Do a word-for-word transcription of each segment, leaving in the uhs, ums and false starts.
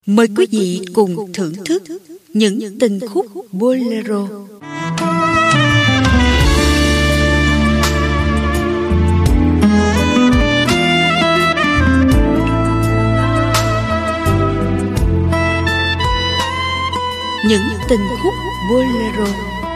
Mời quý vị cùng thưởng thức những tình khúc bolero. Những tình khúc bolero.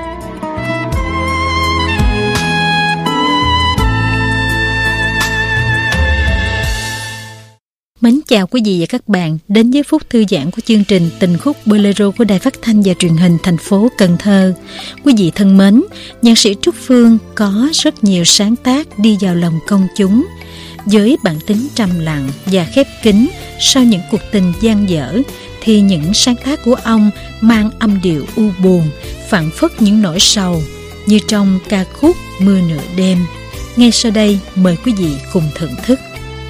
Mến chào quý vị và các bạn đến với phút thư giãn của chương trình Tình khúc bolero của Đài Phát thanh và Truyền hình thành phố Cần Thơ. Quý vị thân mến, nhạc sĩ Trúc Phương có rất nhiều sáng tác đi vào lòng công chúng. Với bản tính trầm lặng và khép kín sau những cuộc tình dang dở, thì những sáng tác của ông mang âm điệu u buồn, phảng phất những nỗi sầu, như trong ca khúc Mưa Nửa Đêm. Ngay sau đây, mời quý vị cùng thưởng thức.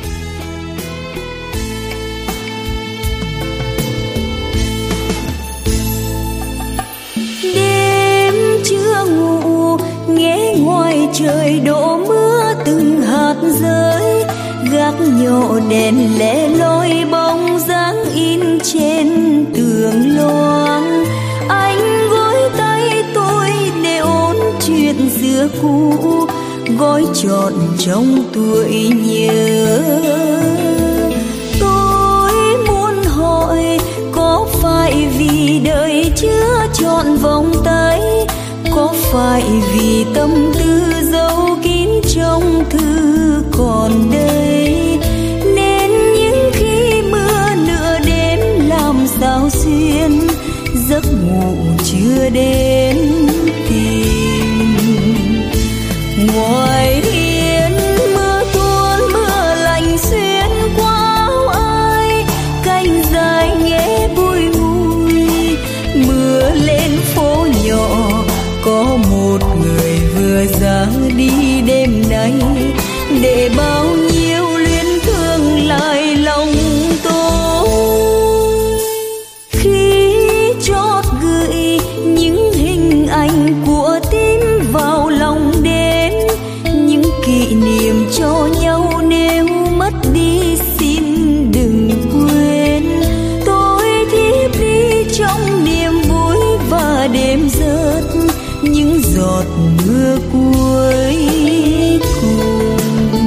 Ngoài trời đổ mưa từng hạt rơi, gác nhỏ đèn lẻ loi bóng dáng in trên tường loang. Anh gối tay tôi để ôn chuyện xưa cũ, gói trọn trong tuổi nhớ. Tôi muốn hỏi, có phải vì đời chưa trọn vòng tay, có phải vì tâm tư giấu kín trong thư còn đây, nên những khi mưa nửa đêm làm sao xuyên, giấc ngủ chưa đến tìm. Ngoài hiên mưa tuôn mưa lạnh xuyên qua áo ai, cành dài nghe bùi ngùi. Mưa lên phố nhỏ, có một người vừa ra đi đêm nay, để bao nhiêu luyến thương lại lòng tôi. Khi chót gửi những hình ảnh của tim vào lòng đến, những kỷ niệm cho nhau nếu mất đi xin đừng quên. Tôi thiếp đi trong niềm vui và đêm rớt những giọt mưa cuối cùng.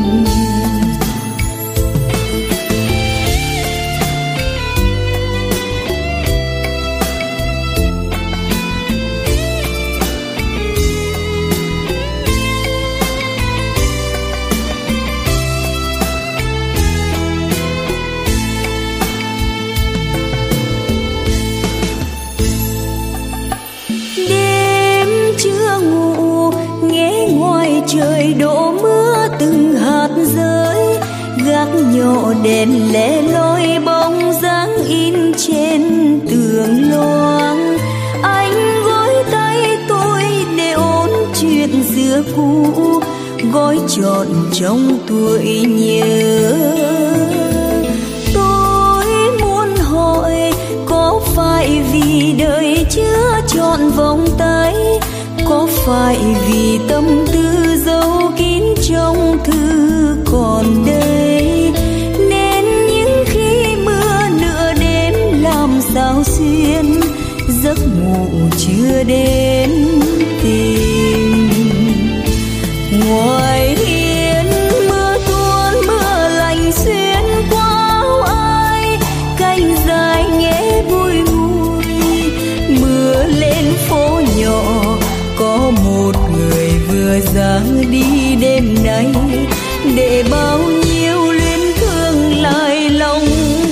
Trời đổ mưa từng hạt rơi, gác nhỏ đèn lẻ loi bóng dáng in trên tường loang. Anh gối tay tôi để ôn chuyện xưa cũ, gói trọn trong tuổi nhớ. Tôi muốn hỏi, có phải vì đời chưa trọn vòng tay, có phải vì tâm tư giấu kín trong thư còn đây, nên những khi mưa nửa đêm làm sao xuyên, giấc ngủ chưa đến tìm. Ngoài hiên mưa tuôn mưa lạnh xuyên qua áo ai, cành dài nghe bùi ngùi. Mưa lên phố nhỏ, có một người vừa ra đi đêm nay, để bao nhiêu luyến thương lại lòng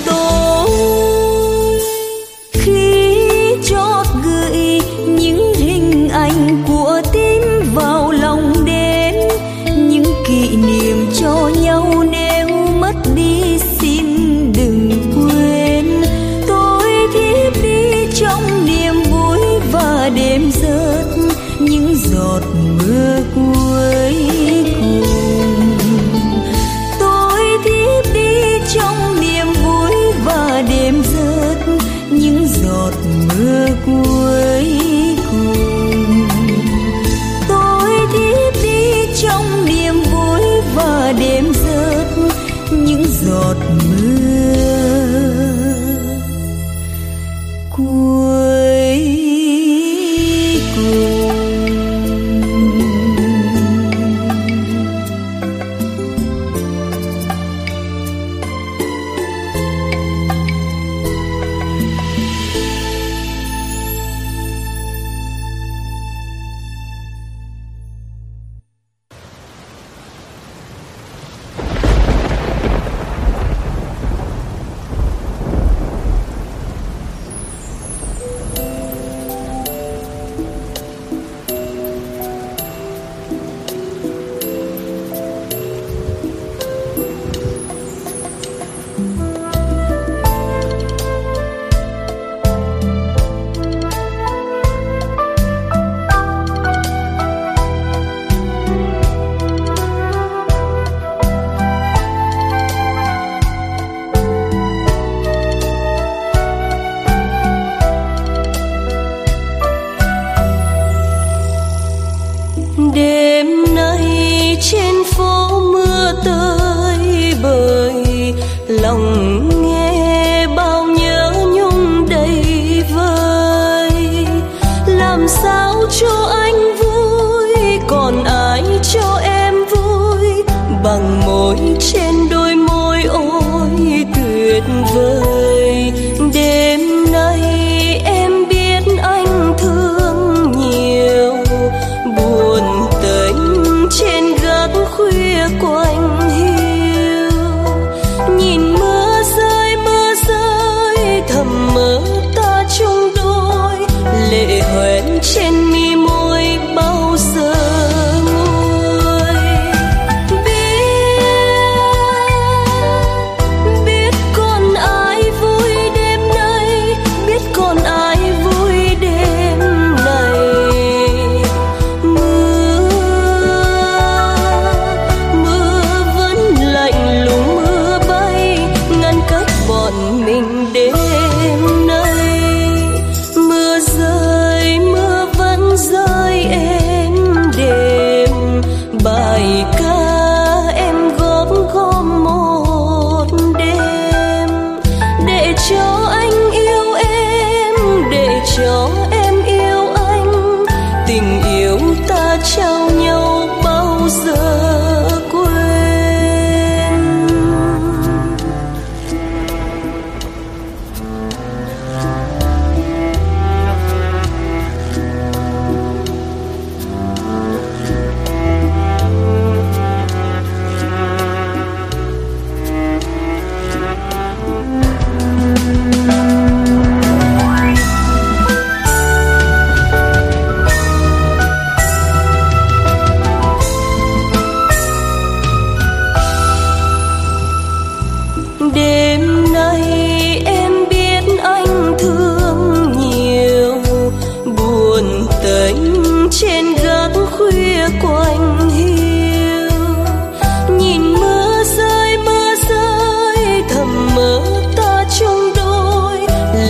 tôi. Khi chót gửi những hình ảnh của tim vào lòng đến, những kỷ niệm cho nhau nếu mất đi xin đừng quên. Tôi thiếp đi trong niềm vui và đêm rớt những giọt mưa cuối cùng. Tôi thiếp đi trong niềm vui và đêm rớt những giọt mưa cuối cùng. Tôi thiếp đi trong niềm vui và đêm rớt những giọt mưa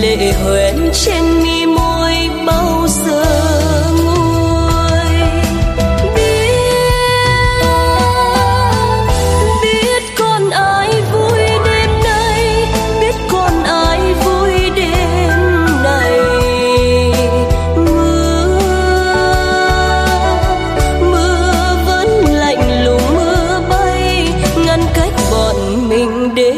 lệ hoen trên mi môi bao giờ nguôi. Biết, biết còn ai vui đêm nay, biết còn ai vui đêm này. Mưa, mưa vẫn lạnh lùng, mưa bay ngăn cách bọn mình đêm.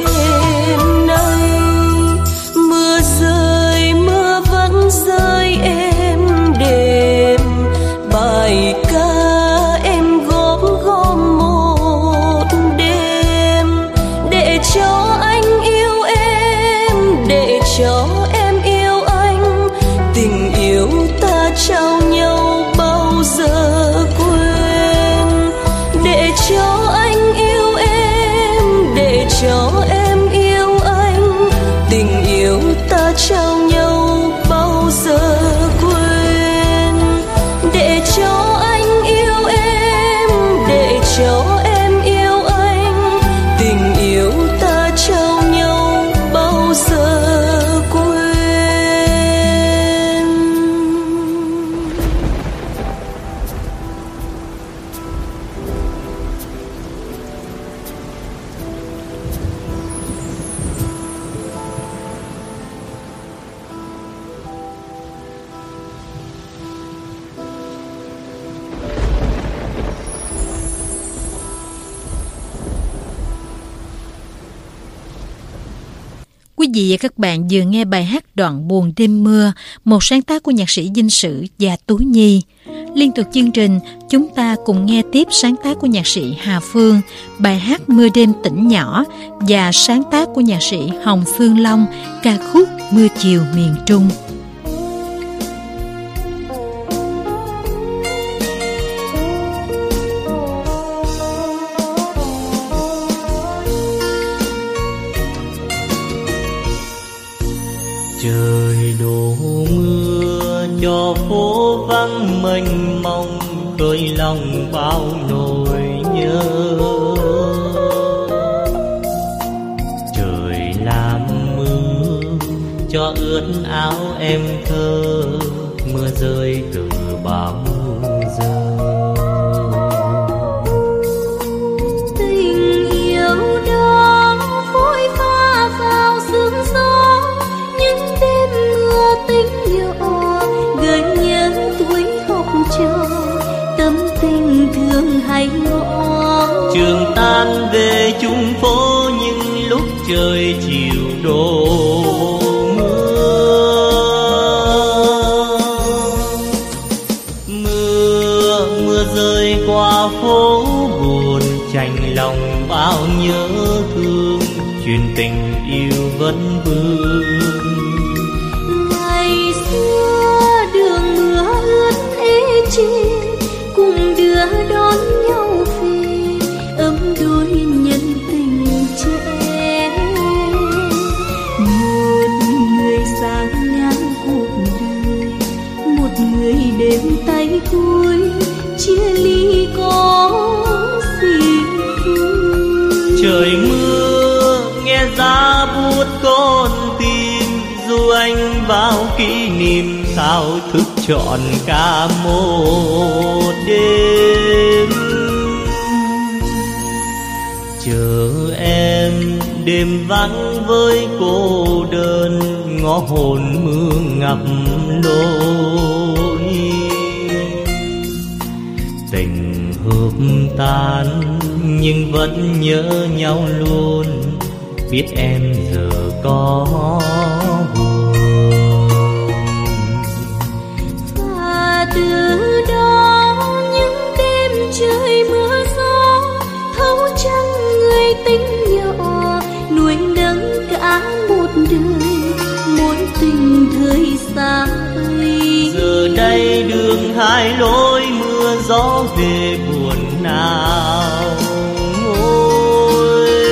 Rơi êm đềm bài ca em góp gom một đêm để cho anh yêu em, để cho em yêu anh. Tình yêu ta trao nhau bao giờ quên, để cho anh yêu em, để cho em yêu anh. Tình yêu ta trao nhau bao giờ quên, để cho anh yêu em, để cho em yêu anh. Tình yêu ta trao nhau bao giờ quên. Quý vị và các bạn vừa nghe bài hát Đoạn buồn đêm mưa, một sáng tác của nhạc sĩ Dinh Sử và Tú Nhi. Liên tục chương trình, chúng ta cùng nghe tiếp sáng tác của nhạc sĩ Hà Phương, bài hát Mưa đêm tỉnh nhỏ, và sáng tác của nhạc sĩ Hồng Phương Long, ca khúc Mưa chiều miền Trung. Trời đổ mưa cho phố vắng mênh mông, khơi lòng bao nỗi nhớ. Trời làm mưa cho ướt áo em thơ, mưa rơi từ bao giờ. Tình yêu đó phôi pha vào sương gió, những đêm mưa tình nhỏ gợi nhớ tuổi học trò, tâm tình thương hay ngõ. Trường tan về chung phố những lúc trời chiều đổ mưa. Mưa, mưa rơi qua phố buồn, chạnh lòng bao nhớ thương, chuyện tình yêu vẫn vương. Ngày xưa đường mưa ướt ê chê, cùng đưa đón nhau về, ấm đôi nhân tình trẻ. Một người sáng ngang cuộc đời, một người đêm tay cuối, chia ly có gì vui. Trời mưa nghe giá buốt con tim, dù anh bao kỷ niệm sao thức trọn cả một đêm. Chờ em đêm vắng với cô đơn, ngõ hồn mưa ngập lối. Tình hợp tan nhưng vẫn nhớ nhau luôn, biết em giờ có buồn. Và từ đó những đêm trời mưa gió, thấu trăng người tính nhỏ, nuôi nấng cả một đời, mối tình thời xa vời. Giờ đây đường hai lối, mưa gió về buồn nào ngôi.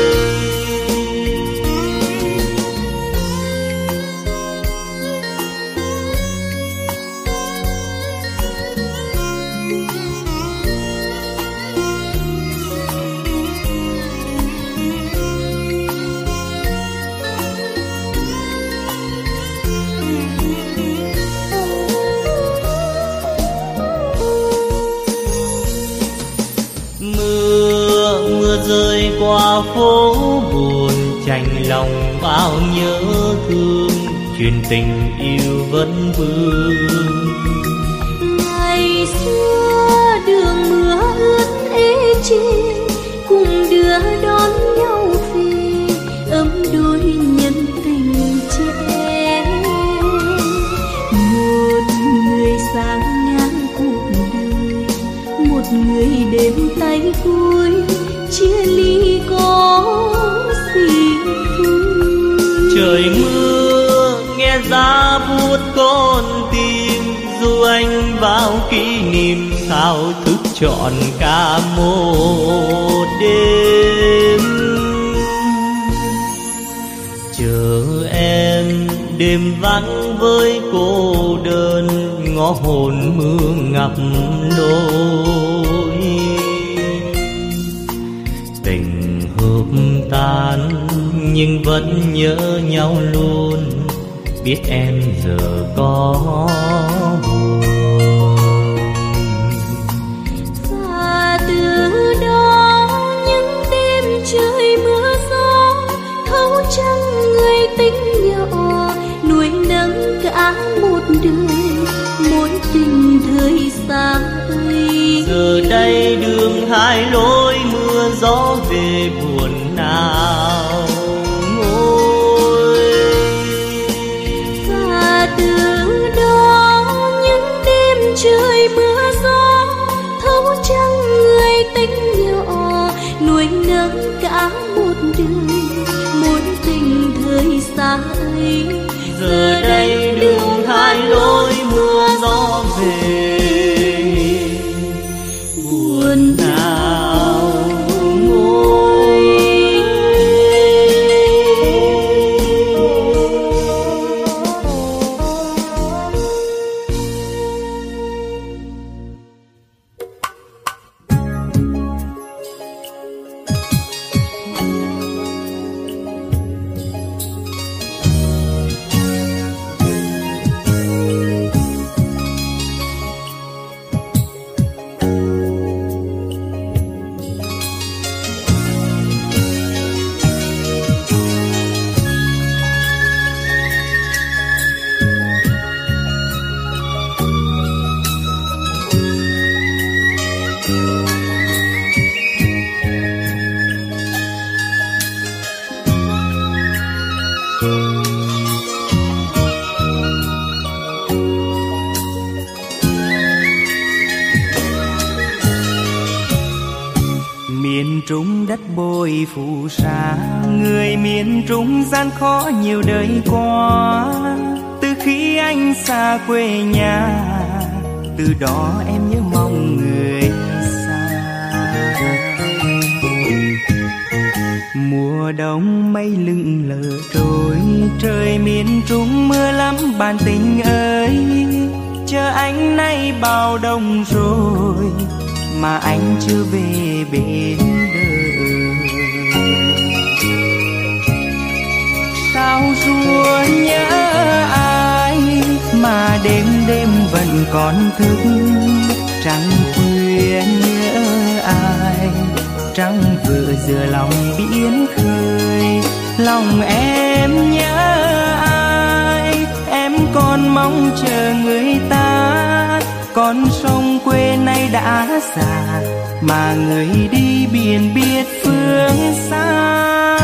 qua phố buồn chạnh lòng bao nhớ thương, chuyện tình yêu vẫn vương. Ngày xưa đường mưa ướt ê chê, cùng đưa đón nhau về ấm đôi nhân tình trẻ. Một người sáng ngang cuộc đời, một người đêm tay cuối, chia ly có gì vui. Trời mưa nghe giá buốt con tim, dù anh bao kỷ niệm thao thức trọn cả một đêm. Chờ em đêm vắng với cô đơn, ngõ hồn mưa ngập lối. Tình hợp tan nhưng vẫn nhớ nhau luôn, biết em giờ có buồn. Và từ đó những đêm trời mưa gió, thấu trăng người tính nhỏ, nuôi nấng cả một đời mối tình thời xa ấy. Giờ đây đường hai lối, mưa gió về buồn nào ngôi. Và từ đó những đêm trời mưa gió, thấu trăng người tính nhỏ, nuôi nấng cả một đời mối tình thời xa ấy. Giờ đây đường hai lối, mưa gió về buồn nào ngôi. Miền Trung đất bồi phù sa, người miền Trung gian khó nhiều đời qua. Từ khi anh xa quê nhà, từ đó em nhớ mong người xa. Mùa đông mây lững lờ trôi, trời miền Trung mưa lắm bạn tình ơi. Chờ anh nay bao đông rồi, mà anh chưa về bên đời. Sao rùa nhớ ai mà đêm đêm vẫn còn thức, trăng khuya nhớ ai, trăng vừa giữa lòng biển khơi. Lòng em nhớ ai, em còn mong chờ người ta. Con sông quê nay đã già, mà người đi biển biết phương xa.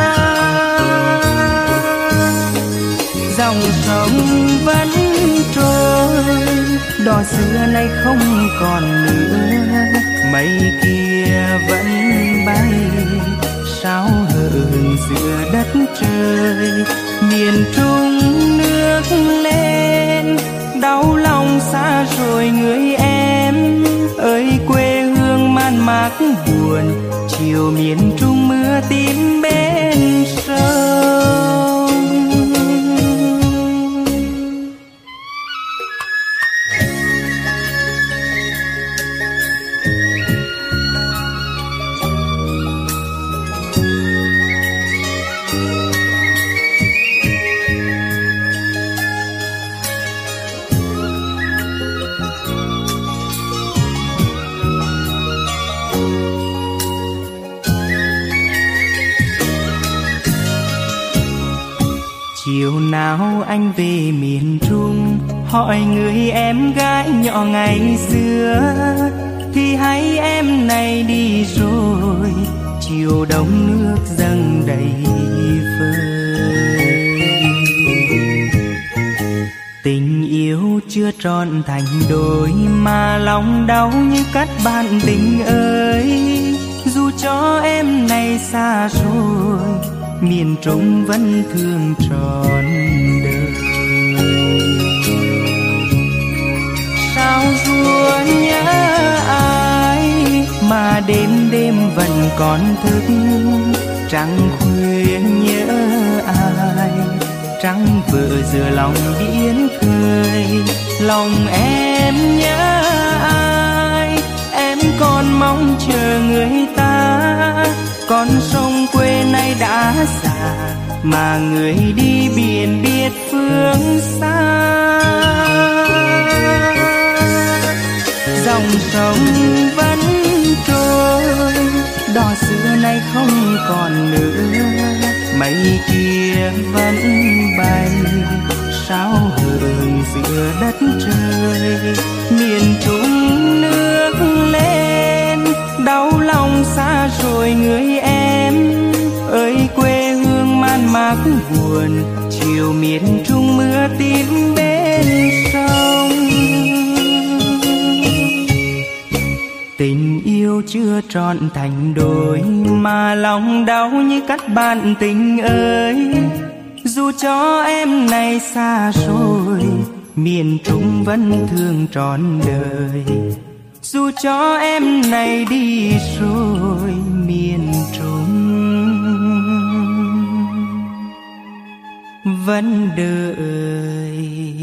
Dòng sông vẫn trôi, đò xưa nay không còn nữa. Mây kia vẫn bay, sao hờn giữa đất trời. Miền Trung nước lên, đau lòng xa rồi người em ơi. Quê hương man mác buồn, chiều miền Trung mưa tím bên sông. anh về miền Trung, hỏi người em gái nhỏ ngày xưa, thì hay em này đi rồi, chiều đông nước dâng đầy vơi. Tình yêu chưa trọn thành đôi, mà lòng đau như cắt bạn tình ơi. Dù cho em này xa rồi, miền Trung vẫn thương trọn đời. Sao rùa nhớ ai mà đêm đêm vẫn còn thức, trăng khuya nhớ ai, trăng vợ giữa lòng biển khơi. Lòng em nhớ ai, em còn mong chờ người ta. Con sông quê nay đã già, mà người đi biển biết phương xa. Dòng sông vẫn trôi, đò xưa nay không còn nữa. Mây kia vẫn bay, sao hờn giữa đất trời. Miền Trung nước lên, đau lòng xa rồi người em ơi. Quê hương man mác buồn, chiều miền Trung mưa tím bên sông. Tình yêu chưa trọn thành đôi, mà lòng đau như cắt bạn tình ơi. Dù cho em này xa rồi, miền Trung vẫn thương trọn đời. Dù cho em này đi rồi, miền Trung vẫn đợi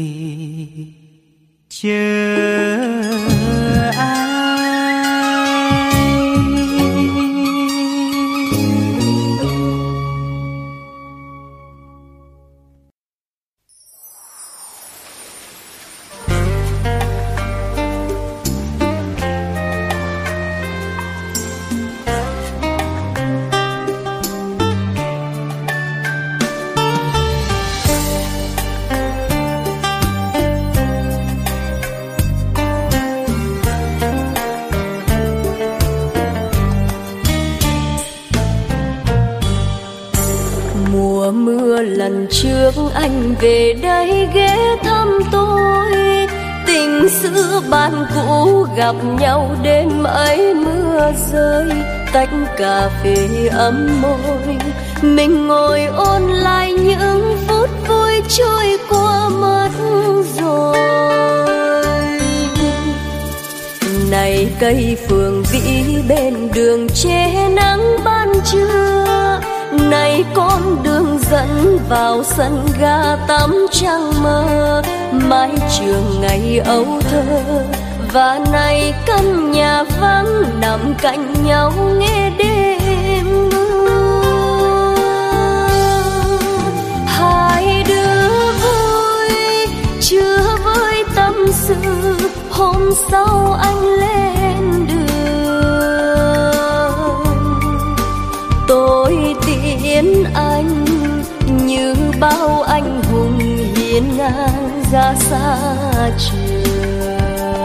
chờ ai. Lần trước anh về đây ghé thăm tôi, tình xưa bạn cũ gặp nhau đêm ấy mưa rơi. Tách cà phê ấm môi, mình ngồi ôn lại những phút vui trôi qua mất rồi. Này cây phường vĩ bên đường che nắng ban trưa, này con đường dẫn vào sân ga tắm trăng mơ. Mái trường ngày ấu thơ, và này căn nhà vắng nằm cạnh nhau nghe đêm mưa. Hai đứa vui chưa với tâm sự, hôm sau anh lên đường. Tôi tiễn anh như bao anh hùng hiên ngang ra xa trường.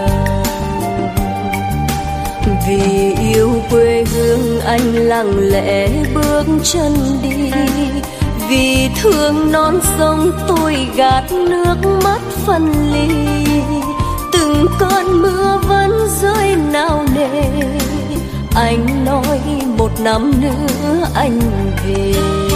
Vì yêu quê hương anh lặng lẽ bước chân đi, vì thương non sông tôi gạt nước mắt phân ly. Từng cơn mưa vẫn rơi nao nề, anh nói một năm nữa anh về.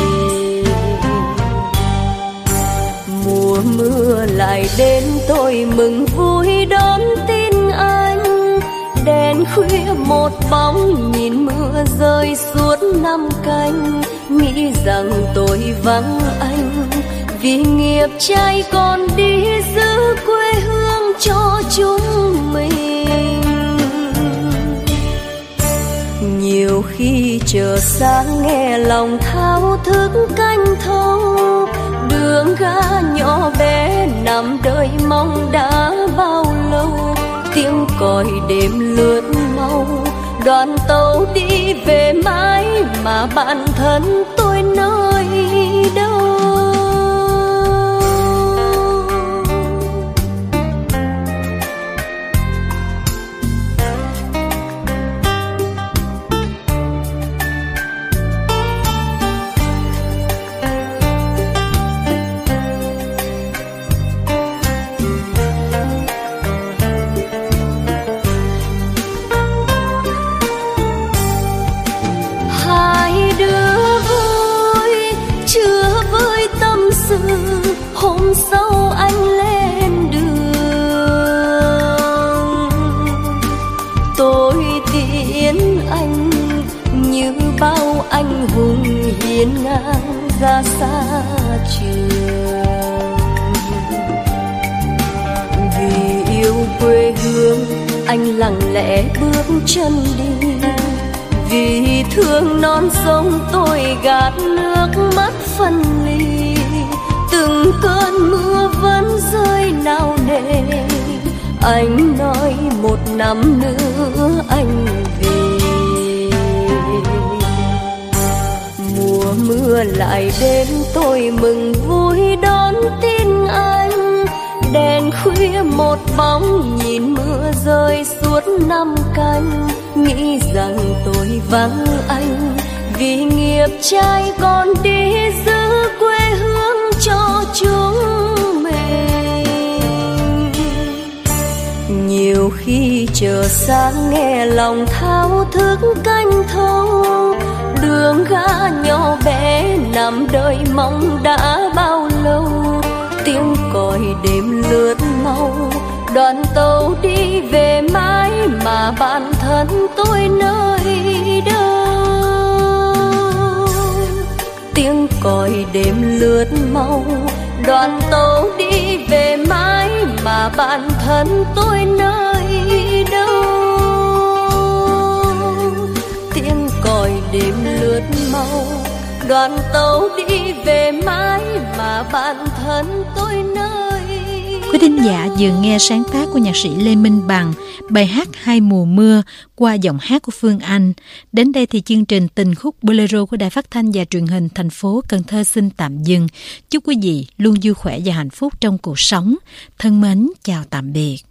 Mùa mưa lại đến tôi mừng vui đón tin anh. Đèn khuya một bóng nhìn mưa rơi suốt năm canh, nghĩ rằng tôi vắng anh vì nghiệp trai còn đi giữ quê hương cho chúng mình. Nhiều khi chờ sáng nghe lòng thao thức canh thâu, đường ga nhỏ bé nằm đợi mong đã bao lâu. Tiếng còi đêm lướt mau, đoàn tàu đi về mãi mà bản thân tôi nơi đâu. hiên ngang ra xa trường. Vì yêu quê hương anh lặng lẽ bước chân đi, vì thương non sông tôi gạt nước mắt phân ly. Từng cơn mưa vẫn rơi nào nề, anh nói một năm nữa anh về. Mùa mưa lại đến tôi mừng vui đón tin anh. Đèn khuya một bóng nhìn mưa rơi suốt năm canh, nghĩ rằng tôi vắng anh vì nghiệp trai còn đi giữ quê hương cho chúng mình. Nhiều khi chờ sáng nghe lòng thao thức canh thâu, đường gã nhỏ bé nằm đợi mong đã bao lâu. Tiếng còi đêm lướt mau, đoàn tàu đi về mãi mà bản thân tôi nơi đâu. Tiếng còi đêm lướt mau, đoàn tàu đi về mãi mà bản thân tôi nơi đâu. Tiếng còi đêm lướt mau, đoàn tàu đi về mãi mà bản thân tôi nơi. Quý thính giả vừa nghe sáng tác của nhạc sĩ Lê Minh Bằng bài hát Hai mùa mưa qua giọng hát của Phương Anh. Đến đây thì chương trình Tình khúc Bolero của Đài Phát thanh và Truyền hình thành phố Cần Thơ xin tạm dừng. Chúc quý vị luôn vui khỏe và hạnh phúc trong cuộc sống. Thân mến, chào tạm biệt.